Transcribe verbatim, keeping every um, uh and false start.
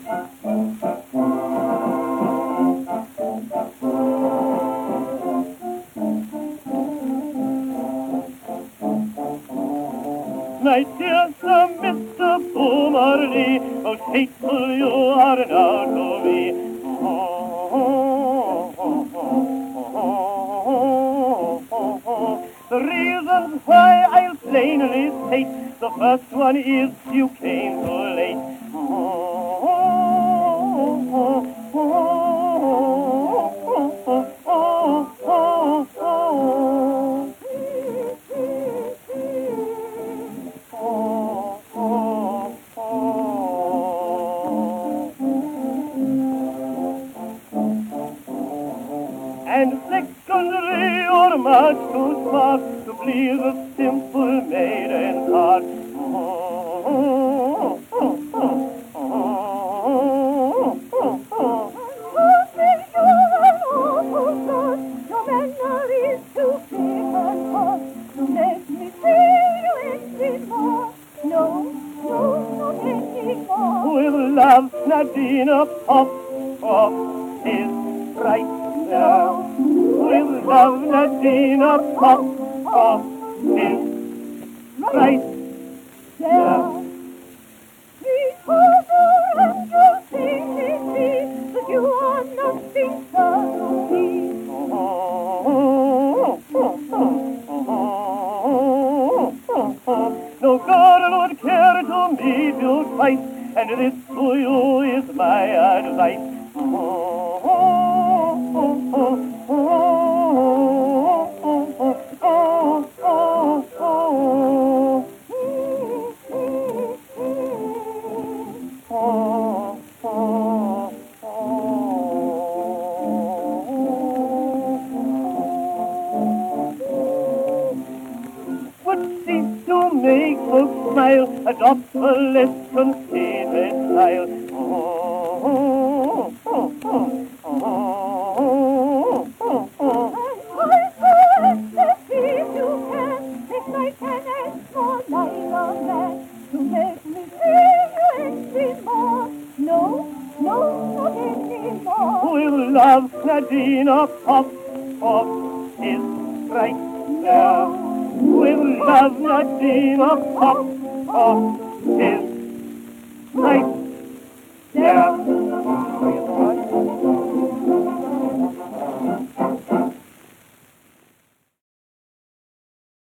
My dear Sir Mister Boomerly, how faithful you are now to me. Oh, oh, oh, oh, oh, oh. The reasons why I'll plainly state, the first one is you came too late. Oh, oh, oh, oh, oh, oh, oh, oh, oh. And secondly, you're much too smart to please a simple maiden's heart. Oh, oh, oh, oh, oh, oh, oh. Who said you are awful good? Your manner is too big and hot to make me see you anymore. No, no, not anymore. With love, Nadina, pop, pop is right now. With love, Nadina, pop, pop is right now. Reach over and you see me see that you are nothing to me. Oh, oh, oh, oh, oh, oh, oh. No girl would care to meet you twice, and this to you is my advice. Oh, oh, oh, oh, oh, oh, oh, oh, oh, oh. Oh, oh, would seem to make folks smile, adopt a less conceited style. Oh, oh, oh, oh, oh, oh, oh. I could if you can, if I can ask more like a man to make me see you anymore. No, no, not anymore. With love, Nadina, pop, pop is right now. With love, Nadina, pop, pop is right now.